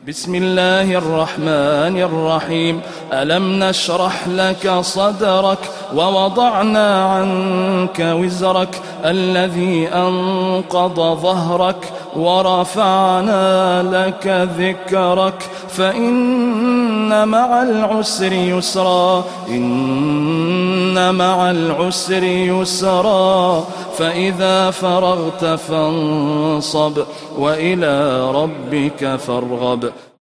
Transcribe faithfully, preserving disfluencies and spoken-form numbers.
بسم الله الرحمن الرحيم. ألم نشرح لك صدرك ووضعنا عنك وزرك الذي أنقض ظهرك ورفعنا لك ذكرك فإن مع العسر يسرا إن مع العسر يسرا فإذا فرغت فانصب وإلى ربك فارغب.